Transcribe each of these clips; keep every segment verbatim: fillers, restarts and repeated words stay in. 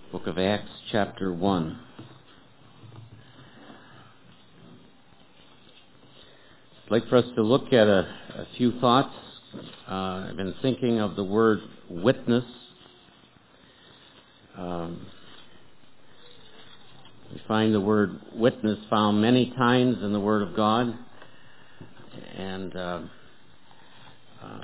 Book of Acts, chapter one. I'd like for us to look at a, a few thoughts. Uh, I've been thinking of the word witness. Um, we find the word witness found many times in the Word of God. And uh, uh,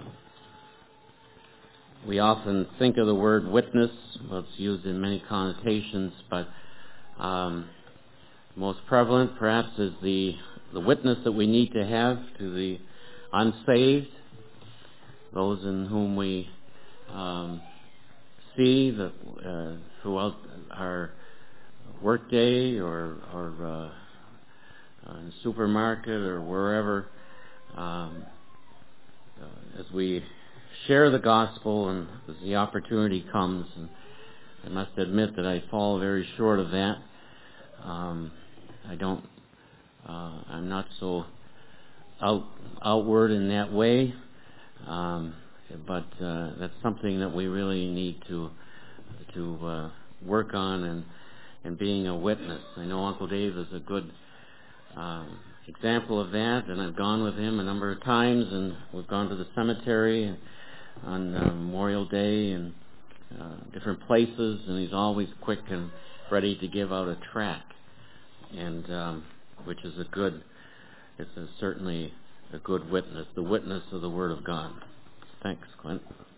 we often think of the word witness. Well, it's used in many connotations, but um, most prevalent perhaps is the, the witness that we need to have to the unsaved, those in whom we um, see that, uh, throughout our workday or, or uh, in the supermarket or wherever, um, uh, as we share the gospel and as the opportunity comes. And I must admit that I fall very short of that. Um, I don't, uh, I'm not so out, outward in that way, um, but uh, that's something that we really need to to uh, work on, and, and being a witness. I know Uncle Dave is a good um, example of that, and I've gone with him a number of times, and we've gone to the cemetery on uh, Memorial Day and uh, different places, and he's always quick and ready to give out a tract, and um, which is a good, it's a, certainly a good witness, the witness of the Word of God. Thanks, Clint.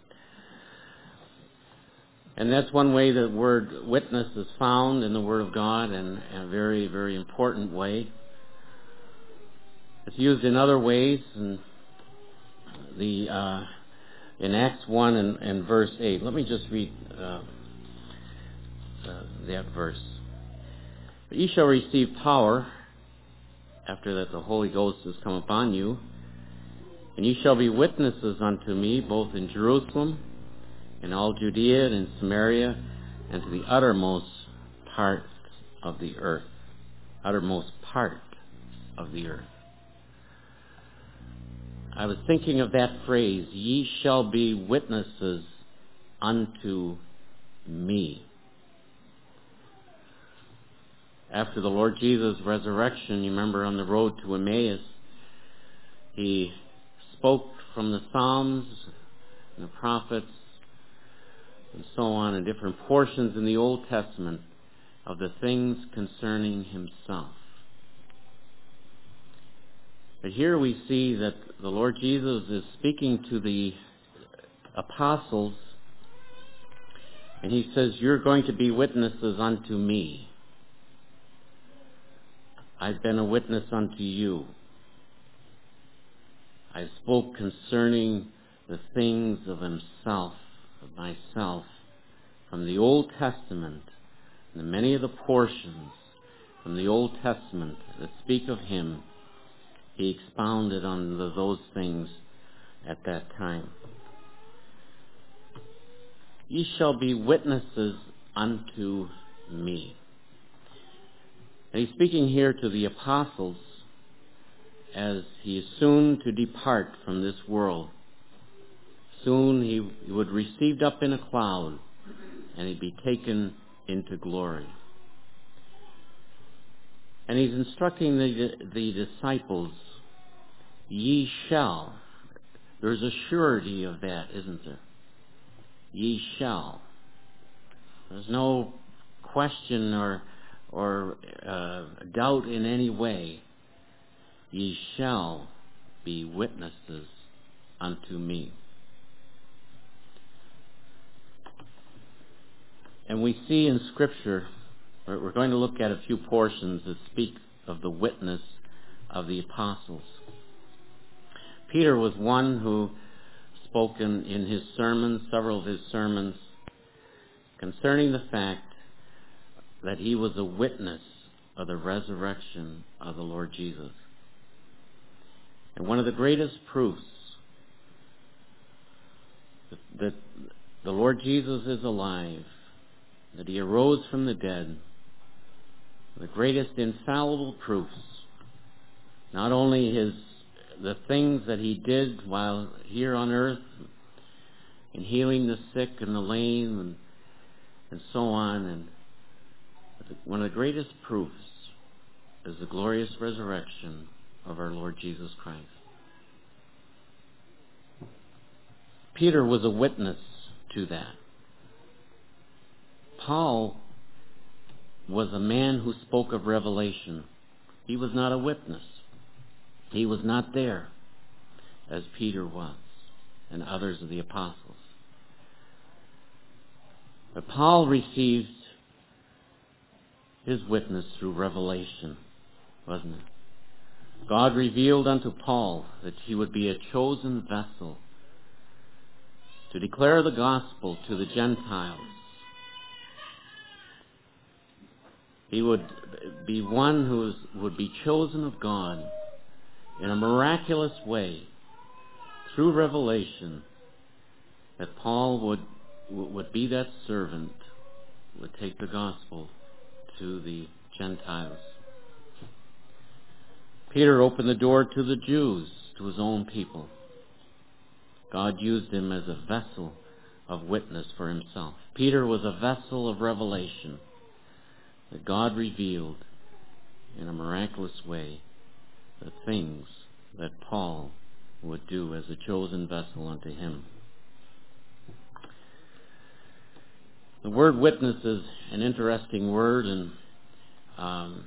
And that's one way the word witness is found in the Word of God, and in a very, very important way. It's used in other ways, and the uh, in Acts one and, and verse eight. Let me just read uh, uh, that verse. But ye shall receive power after that the Holy Ghost has come upon you, and ye shall be witnesses unto me both in Jerusalem, in all Judea, and in Samaria, and to the uttermost part of the earth. Uttermost part of the earth. I was thinking of that phrase, ye shall be witnesses unto me. After the Lord Jesus' resurrection, you remember on the road to Emmaus, he spoke from the Psalms and the prophets and so on, in different portions in the Old Testament of the things concerning himself. But here we see that the Lord Jesus is speaking to the apostles, and he says, you're going to be witnesses unto me. I've been a witness unto you. I spoke concerning the things of himself, of myself, from the Old Testament, and many of the portions from the Old Testament that speak of him. He expounded on the, those things at that time. Ye shall be witnesses unto me. And he's speaking here to the apostles as he is soon to depart from this world. Soon he, he would be received up in a cloud, and he'd be taken into glory. And he's instructing the, the disciples, ye shall. There's a surety of that, isn't there? Ye shall. There's no question or or uh, doubt in any way. Ye shall be witnesses unto me. And we see in Scripture, we're going to look at a few portions that speak of the witness of the apostles. Peter was one who spoke in, in his sermons, several of his sermons, concerning the fact that he was a witness of the resurrection of the Lord Jesus. And one of the greatest proofs that, that the Lord Jesus is alive, that he arose from the dead, the greatest infallible proofs, not only his the things that he did while here on earth, in healing the sick and the lame, and and so on. And one of the greatest proofs is the glorious resurrection of our Lord Jesus Christ. Peter was a witness to that. Paul was a man who spoke of revelation. He was not a witness. He was not there as Peter was and others of the apostles. But Paul received his witness through revelation, wasn't it? God revealed unto Paul that he would be a chosen vessel to declare the gospel to the Gentiles. He would be one who would be chosen of God in a miraculous way through revelation, that Paul would would be that servant, would take the gospel to the Gentiles. Peter opened the door to the Jews, to his own people. God used him as a vessel of witness for himself. Peter was a vessel of revelation that God revealed in a miraculous way the things that Paul would do as a chosen vessel unto him. The word witness is an interesting word, and um,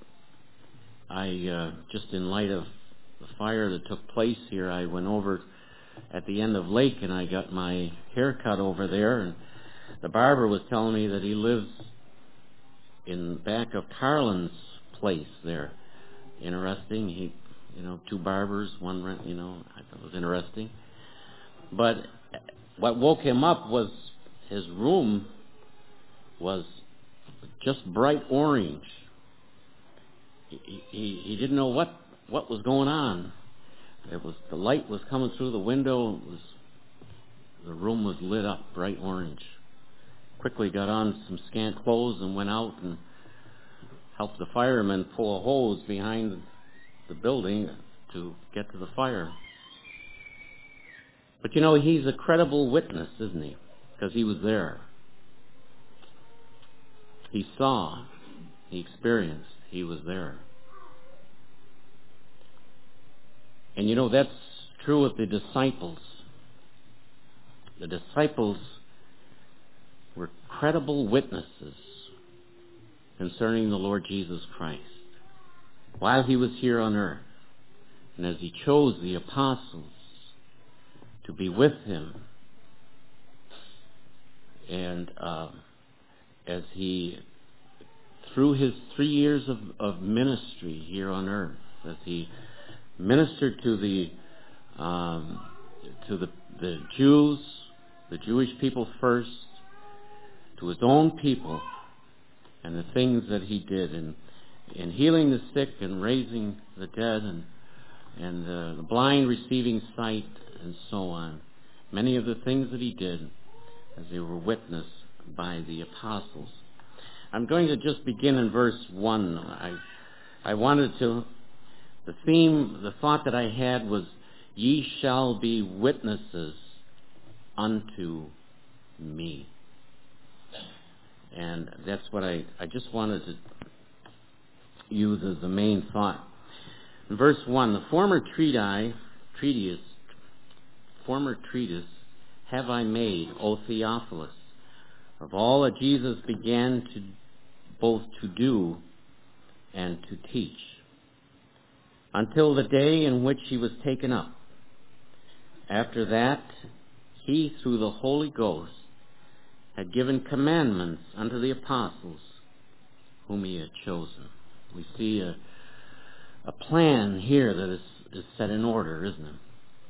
I, uh, just in light of the fire that took place here, I went over at the end of Lake and I got my hair cut over there, and the barber was telling me that he lives in back of Carlin's place there. Interesting. He, you know, two barbers, one rent, you know, I thought it was interesting. But what woke him up was his room was just bright orange. He, he, he didn't know what, what was going on. It was, the light was coming through the window. It was, the room was lit up bright orange. Quickly got on some scant clothes and went out and helped the firemen pull a hose behind the building to get to the fire. But you know, he's a credible witness, isn't he? Because he was there. He saw, he experienced, he was there. And you know, that's true of the disciples. The disciples were credible witnesses concerning the Lord Jesus Christ while he was here on earth. And as he chose the apostles to be with him, and uh, as he, through his three years of, of ministry here on earth, as he ministered to the um, to the, the Jews, the Jewish people first, to his own people, and the things that he did in, in healing the sick and raising the dead and and uh, the blind receiving sight and so on. Many of the things that he did as they were witnessed by the apostles. I'm going to just begin in verse one. I I wanted to, the theme, the thought that I had was, ye shall be witnesses unto me. And that's what I, I just wanted to use as the main thought. In verse one, the former treatise, treatise, former treatise have I made, O Theophilus, of all that Jesus began to both to do and to teach, until the day in which he was taken up. After that, he, through the Holy Ghost, had given commandments unto the apostles whom he had chosen. We see a, a plan here that is, is set in order, isn't it?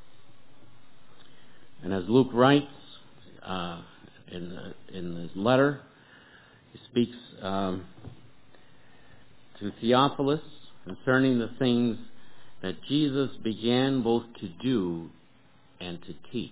And as Luke writes uh, in, the, in his letter, he speaks um, to Theophilus concerning the things that Jesus began both to do and to teach.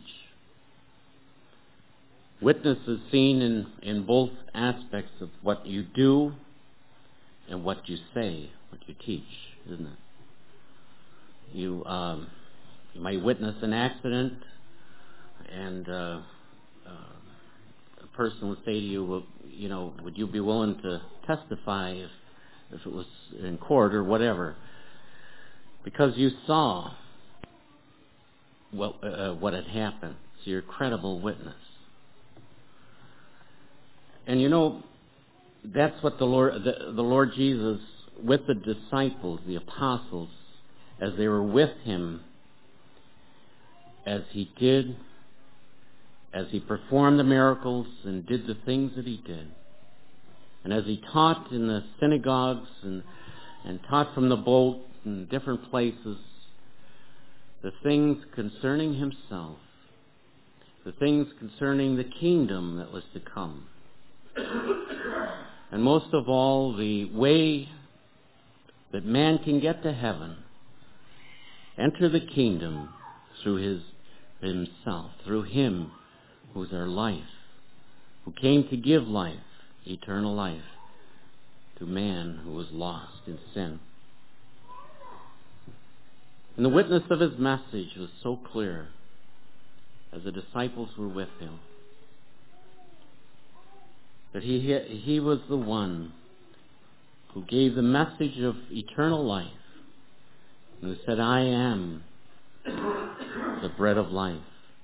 Witness is seen in, in both aspects of what you do and what you say, what you teach, isn't it? You, um, you may witness an accident, and uh, uh, a person would say to you, well, you know, would you be willing to testify if, if it was in court or whatever? Because you saw what, uh, what had happened. So you're a credible witness. And you know, that's what the Lord, the, the Lord Jesus, with the disciples, the apostles, as they were with him, as he did, as he performed the miracles and did the things that he did, and as he taught in the synagogues and, and taught from the boat in different places, the things concerning himself, the things concerning the kingdom that was to come, and most of all, the way that man can get to heaven, enter the kingdom through his himself, through him who is our life, who came to give life, eternal life, to man who was lost in sin. And the witness of his message was so clear as the disciples were with him, that he, he was the one who gave the message of eternal life, and who said, I am the bread of life.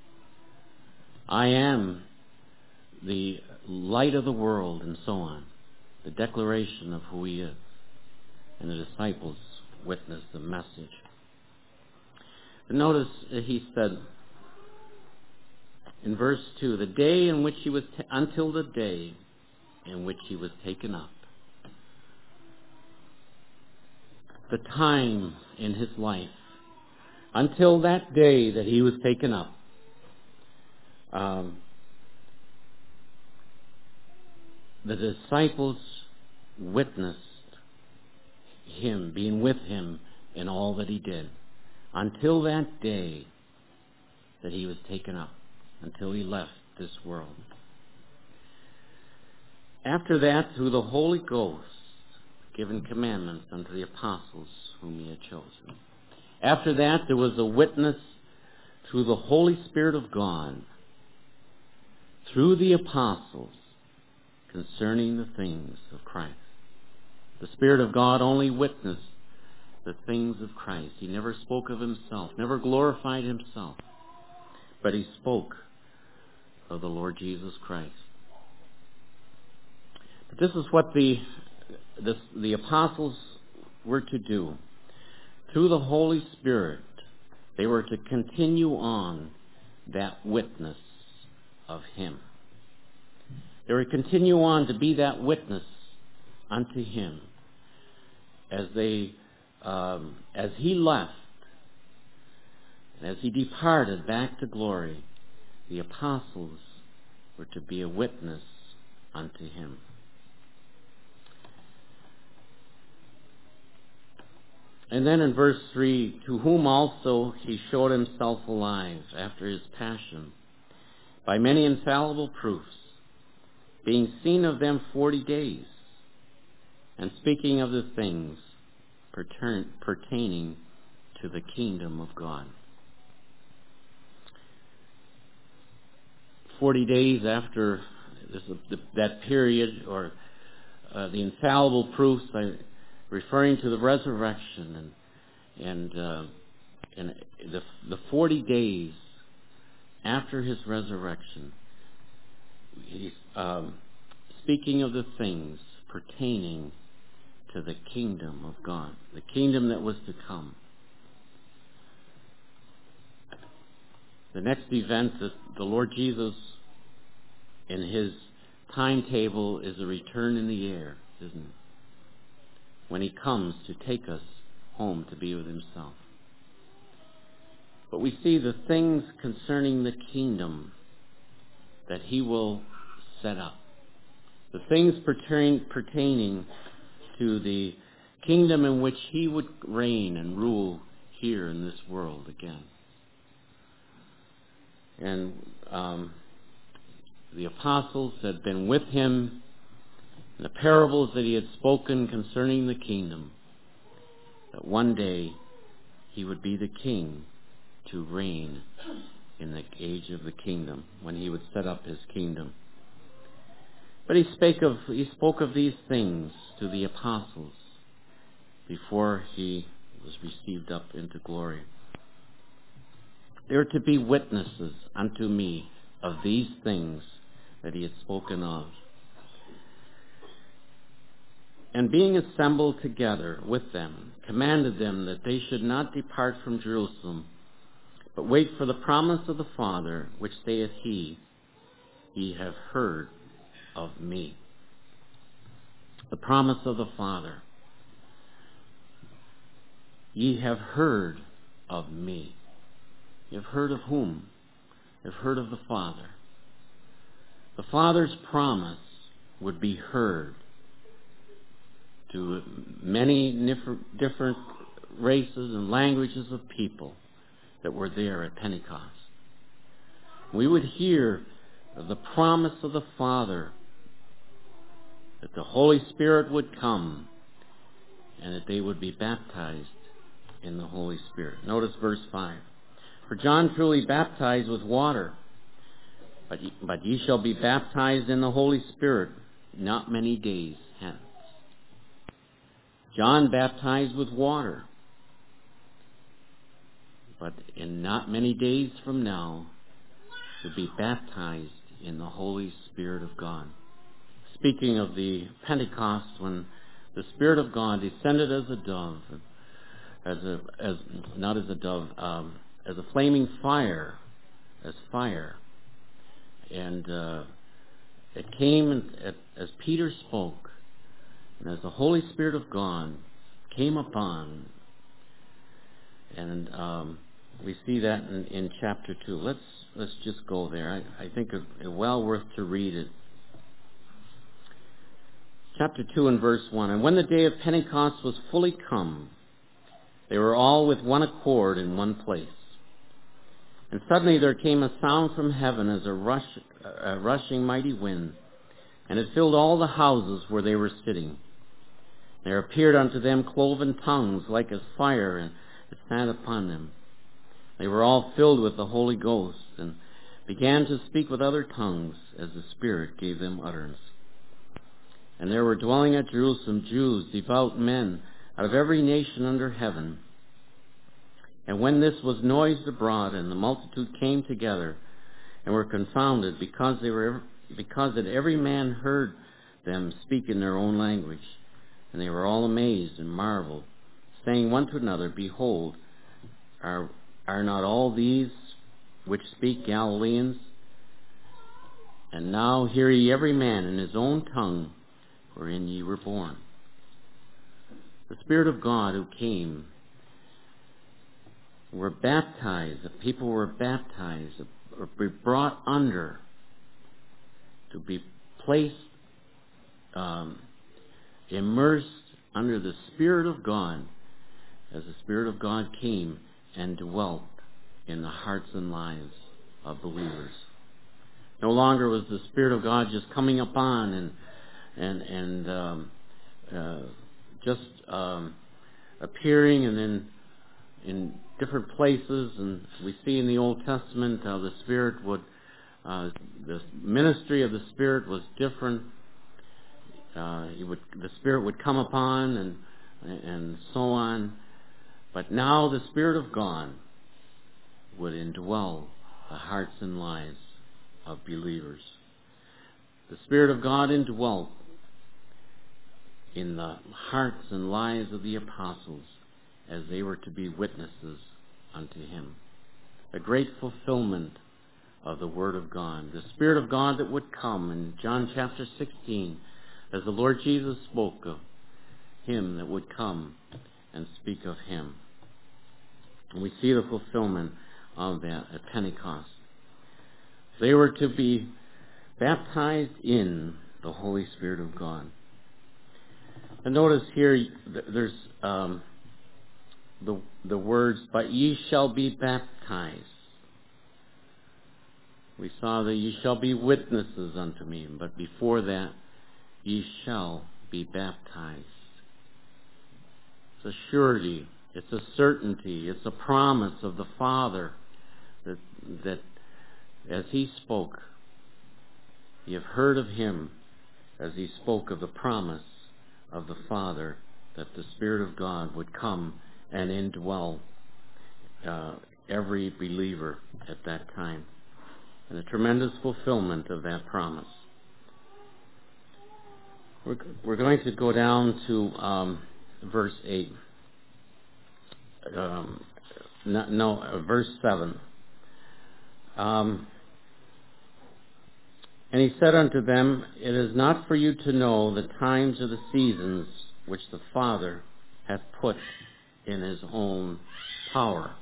I am the light of the world, and so on. The declaration of who he is. And the disciples witnessed the message. But notice that he said in verse two, the day in which he was, ta- until the day in which he was taken up. The time in his life, until that day that he was taken up. Um, the disciples witnessed him, being with him in all that he did, until that day that he was taken up, until he left this world. After that, through the Holy Ghost, given commandments unto the apostles whom he had chosen. After that, there was a witness through the Holy Spirit of God, through the apostles, concerning the things of Christ. The Spirit of God only witnessed the things of Christ. He never spoke of himself, never glorified himself, but he spoke of the Lord Jesus Christ. But this is what the, the, the apostles were to do. Through the Holy Spirit, they were to continue on that witness of him. They were to continue on to be that witness unto him as they, um, as he left, and as he departed back to glory. The apostles were to be a witness unto him. And then in verse three, to whom also he showed himself alive after his passion, by many infallible proofs, being seen of them forty days, and speaking of the things pertain, pertaining to the kingdom of God. Forty days after this, that period, or uh, the infallible proofs, I, referring to the resurrection, and and, uh, and the the forty days after his resurrection, he's um, speaking of the things pertaining to the kingdom of God, the kingdom that was to come. The next event that the Lord Jesus, in his timetable, is a return in the air, isn't it? When he comes to take us home to be with himself. But we see the things concerning the kingdom that he will set up. The things pertain, pertaining to the kingdom in which he would reign and rule here in this world again. And um, the apostles had been with him in the parables that he had spoken concerning the kingdom, that one day he would be the king to reign in the age of the kingdom, when he would set up his kingdom. But he spake of he spoke of these things to the apostles before he was received up into glory. They are to be witnesses unto me of these things that he had spoken of. And being assembled together with them, commanded them that they should not depart from Jerusalem, but wait for the promise of the Father, which saith he, Ye have heard of me. The promise of the Father. Ye have heard of me. You have heard of whom? You have heard of the Father. The Father's promise would be heard to many different races and languages of people that were there at Pentecost. We would hear the promise of the Father that the Holy Spirit would come and that they would be baptized in the Holy Spirit. Notice verse five. For John truly baptized with water, but ye, but ye shall be baptized in the Holy Spirit not many days hence. John baptized with water, but in not many days from now to be baptized in the Holy Spirit of God. Speaking of the Pentecost, when the Spirit of God descended as a dove, as a as not as a dove, um, as a flaming fire, as fire, and uh, it came and, as Peter spoke, and as the Holy Spirit of God came upon, and um, we see that in, in chapter two. Let's let's just go there. I, I think it's well worth to read it. Chapter two and verse one. And when the day of Pentecost was fully come, they were all with one accord in one place. And suddenly there came a sound from heaven as a, rush, a rushing mighty wind, and it filled all the houses where they were sitting. There appeared unto them cloven tongues like as fire, and it sat upon them. They were all filled with the Holy Ghost, and began to speak with other tongues as the Spirit gave them utterance. And there were dwelling at Jerusalem Jews, devout men, out of every nation under heaven. And when this was noised abroad, and the multitude came together, and were confounded, because they were because that every man heard them speak in their own language, and they were all amazed and marveled, saying one to another, Behold, are are not all these which speak Galileans? And now hear ye every man in his own tongue, wherein ye were born. The Spirit of God who came were baptized, the people were baptized, or be brought under, to be placed, um, immersed under the Spirit of God, as the Spirit of God came and dwelt in the hearts and lives of believers. No longer was the Spirit of God just coming upon and and and um, uh, just um, appearing and then in different places. And we see in the Old Testament how the Spirit would, uh, the ministry of the Spirit was different. Uh, he would, the Spirit would come upon and and so on. But now the Spirit of God would indwell the hearts and lives of believers. The Spirit of God indwelt in the hearts and lives of the apostles as they were to be witnesses unto him. A great fulfillment of the Word of God. The Spirit of God that would come in John chapter sixteen, as the Lord Jesus spoke of him that would come and speak of him. And we see the fulfillment of that at Pentecost. They were to be baptized in the Holy Spirit of God. And notice here, there's um, the the words, but ye shall be baptized. We saw that ye shall be witnesses unto me, but before that, ye shall be baptized. It's a surety, it's a certainty, it's a promise of the Father that that as he spoke, ye have heard of him, as he spoke of the promise of the Father that the Spirit of God would come and indwell uh, every believer at that time, and a tremendous fulfillment of that promise. We're, we're going to go down to um, verse eight. Um, no, no uh, verse seven. Um, and he said unto them, It is not for you to know the times or the seasons which the Father hath put in his own power.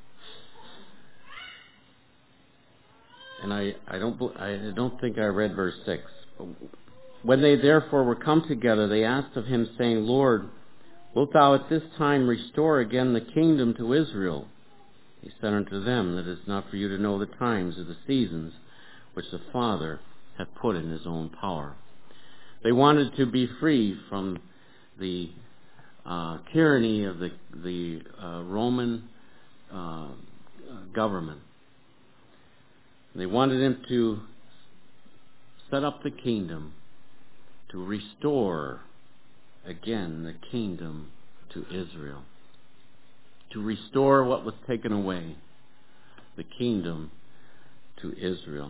And I, I don't I don't think I read verse six. When they therefore were come together, they asked of him, saying, Lord, wilt thou at this time restore again the kingdom to Israel? He said unto them, That it is not for you to know the times or the seasons which the Father hath put in his own power. They wanted to be free from the uh, tyranny of the, the uh, Roman uh, government. They wanted him to set up the kingdom, to restore again the kingdom to Israel, to restore what was taken away, the kingdom to Israel.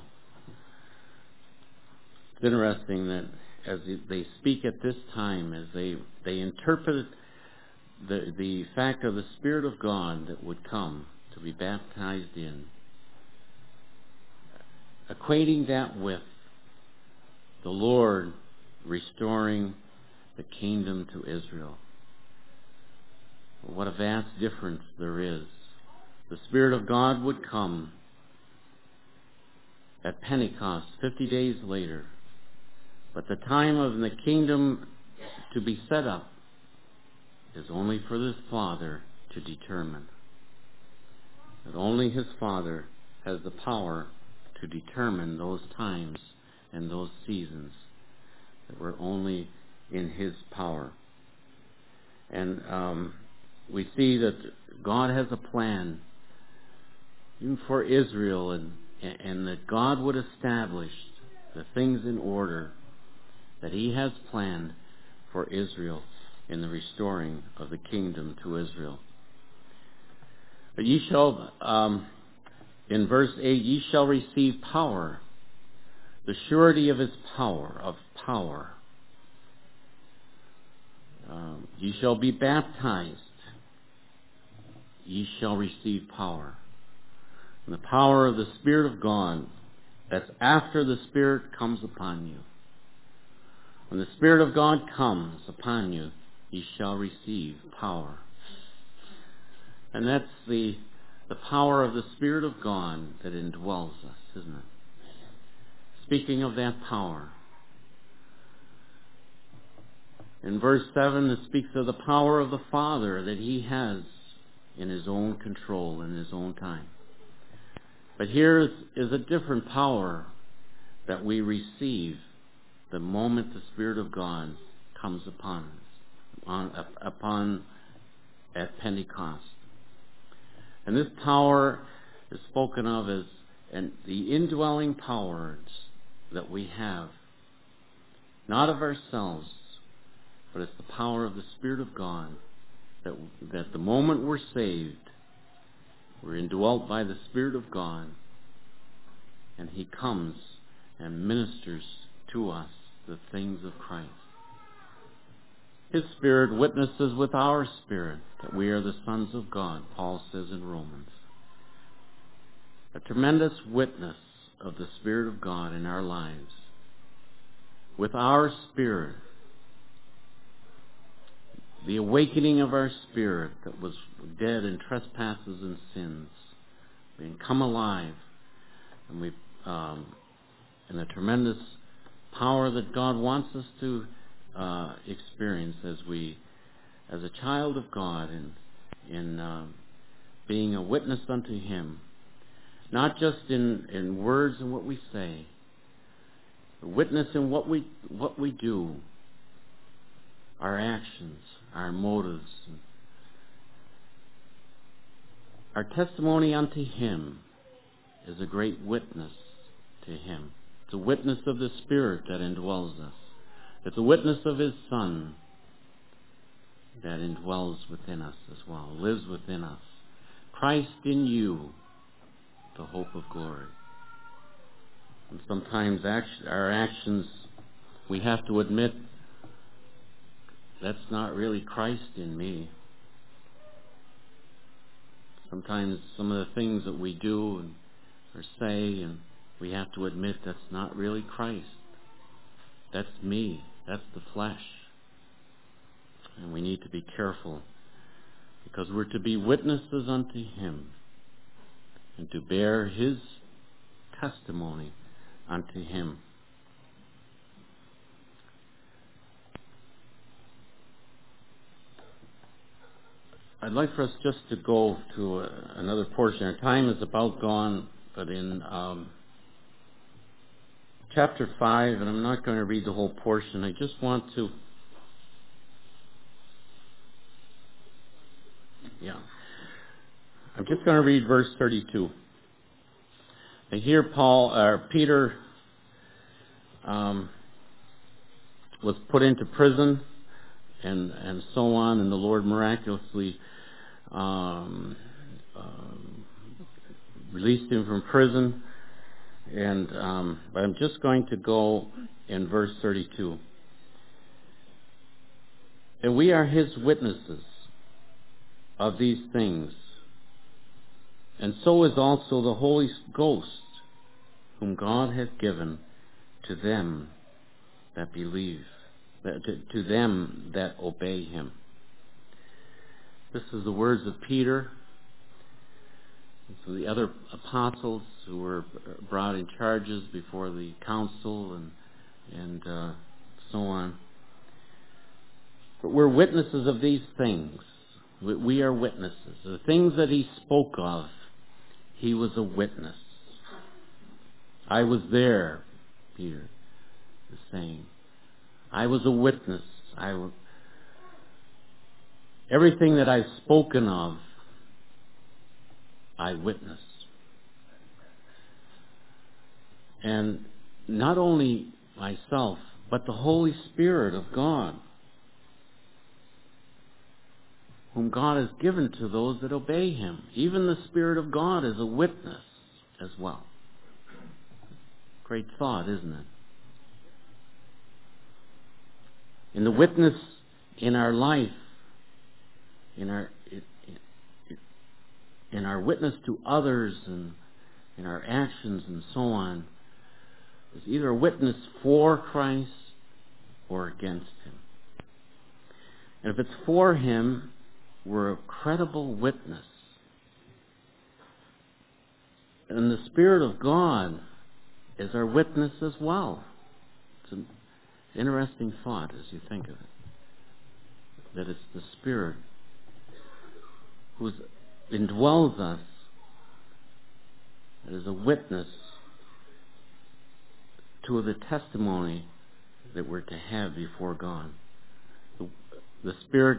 It's interesting that as they speak at this time, as they, they interpret the, the fact of the Spirit of God that would come to be baptized in, equating that with the Lord restoring the kingdom to Israel. What a vast difference there is. The Spirit of God would come at Pentecost fifty days later, but the time of the kingdom to be set up is only for the Father to determine. That only his Father has the power to determine those times and those seasons that were only in his power. And um, we see that God has a plan even for Israel, and, and that God would establish the things in order that he has planned for Israel in the restoring of the kingdom to Israel. But ye shall, um, in verse eight, ye shall receive power, the surety of his power, of power. Um, ye shall be baptized. Ye shall receive power. And the power of the Spirit of God, that's after the Spirit comes upon you. When the Spirit of God comes upon you, ye shall receive power. And that's the, the power of the Spirit of God that indwells us, isn't it? Speaking of that power, in verse seven, it speaks of the power of the Father that he has in his own control, in his own time. But here is, is a different power that we receive the moment the Spirit of God comes upon us, on, upon at Pentecost. And this power is spoken of as and the indwelling powers that we have, not of ourselves, but it's the power of the Spirit of God that, that the moment we're saved, we're indwelt by the Spirit of God, and he comes and ministers to us the things of Christ. His Spirit witnesses with our spirit that we are the sons of God, Paul says in Romans. A tremendous witness of the Spirit of God in our lives. With our spirit, the awakening of our spirit that was dead in trespasses and sins, being come alive, and we, um, and the tremendous power that God wants us to uh, experience as we, as a child of God, in in uh, being a witness unto Him, not just in, in words and what we say, a witness in what we what we do, our actions, our motives. Our testimony unto Him is a great witness to Him. It's a witness of the Spirit that indwells us. It's the witness of His Son that indwells within us as well, lives within us. Christ in you, the hope of glory. And sometimes act- our actions, we have to admit, that's not really Christ in me. Sometimes some of the things that we do and, or say, and we have to admit that's not really Christ. That's me. That's the flesh. And we need to be careful, because we're to be witnesses unto Him and to bear His testimony unto Him. I'd like for us just to go to uh, another portion. Our time is about gone, but in um, chapter five, and I'm not going to read the whole portion, I just want to, yeah, I'm just going to read verse thirty-two. And here Paul, or Peter, um, was put into prison, and and so on, and the Lord miraculously um, um, released him from prison. And um, but I'm just going to go in verse thirty-two. And we are His witnesses of these things, and so is also the Holy Ghost, whom God hath given to them that believe, that, to, to them that obey Him. This is the words of Peter. So the other apostles who were brought in charges before the council and and uh, so on. But we're witnesses of these things. We, we are witnesses. The things that he spoke of, he was a witness. I was there, Peter is saying. I was a witness. I w- everything that I've spoken of, I witnessed. And not only myself, but the Holy Spirit of God, whom God has given to those that obey Him. Even the Spirit of God is a witness as well. Great thought, isn't it? In the witness in our life, in our in our witness to others and in our actions and so on, is either a witness for Christ or against Him. And if it's for Him, we're a credible witness. And the Spirit of God is our witness as well. It's an interesting thought as you think of it. That it's the Spirit who indwells us that is a witness to the testimony that we're to have before God. The, the Spirit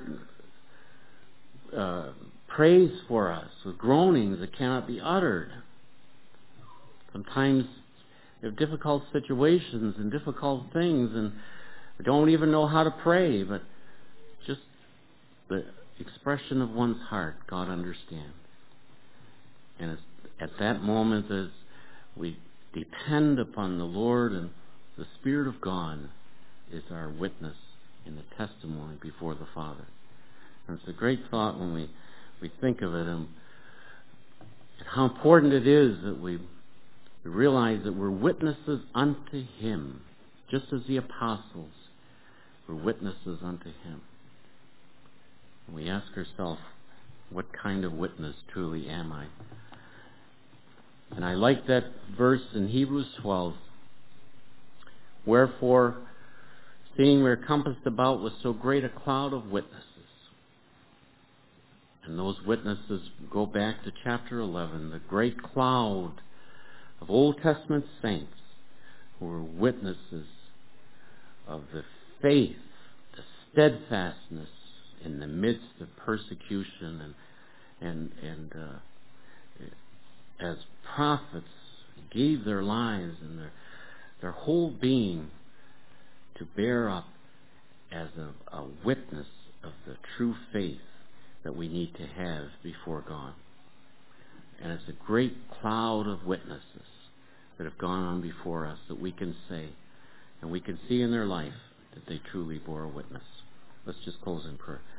uh, prays for us with groanings that cannot be uttered. Sometimes we have difficult situations and difficult things, and we don't even know how to pray, but just the expression of one's heart, God understands. And it's at that moment as we depend upon the Lord, and the Spirit of God is our witness in the testimony before the Father. And it's a great thought when we, we think of it, and, and how important it is that we, we realize that we're witnesses unto Him, just as the apostles were witnesses unto Him. And we ask ourselves, what kind of witness truly am I? And I like that verse in Hebrews twelve. Wherefore, seeing we are compassed about with so great a cloud of witnesses. And those witnesses go back to chapter eleven, the great cloud of Old Testament saints who were witnesses of the faith, the steadfastness in the midst of persecution, and and and uh, as prophets gave their lives and their their whole being to bear up as a, a witness of the true faith that we need to have before God. And it's a great cloud of witnesses that have gone on before us that we can say, and we can see in their life that they truly bore a witness. Let's just close in prayer.